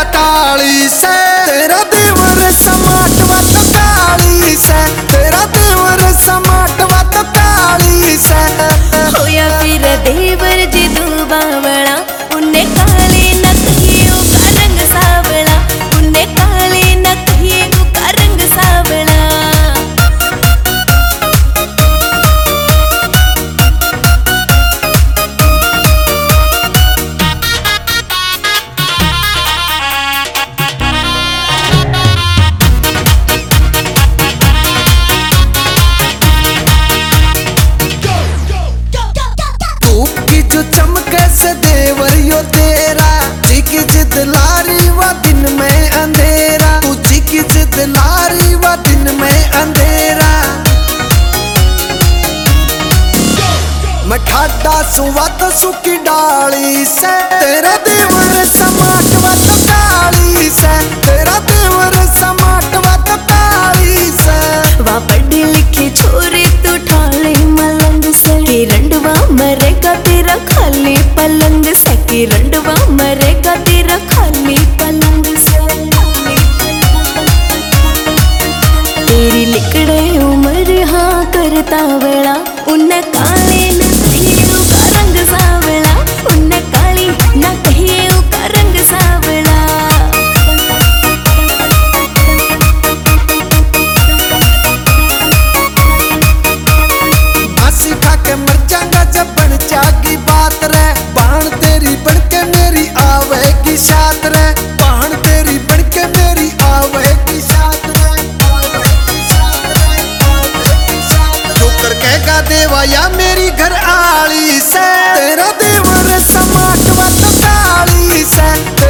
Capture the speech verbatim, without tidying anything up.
टाली से, तेरा देवर समाट वत काली से, तेरा देवर समाट वत काली से। होया फिर देवर जी दुबावला, उन्हें काले न कहिए का रंग सावला, उन्हें काले न कहिए का रंग सावला। जो चमके से देवर यो तेरा, चिकी जिद लारी व दिन में अंधेरा, तू चिकी जिद लारी व दिन में अंधेरा। मैं ठाडा सुवत सुकी डाली से, तेरा देवर समाट वत काली से, तेरा देवर समाट वत काली से। वा पढ़ी लिखी छोरी तू ठाले मलंग से, कि रंडवा मरेगा तेरा खाली पलंग से, कि रंडवा मरेगा तेरा खाली पलंग से। तेरी लिकड़े उम्र हाँ करता वेला, उन्हें काले न कहिए का रंग सावला, उन्हें काली न कहिए का रंग सावला। खा के मर जाऊंगा जब बन जागी बात रे, बाण तेरी बन के मेरी आवेगी साथ रे, बाण तेरी बन के मेरी आवेगी साथ रे, जो कर कहेगा देवा या मेरी घर आली से, तेरा देवर समाट वत काली से।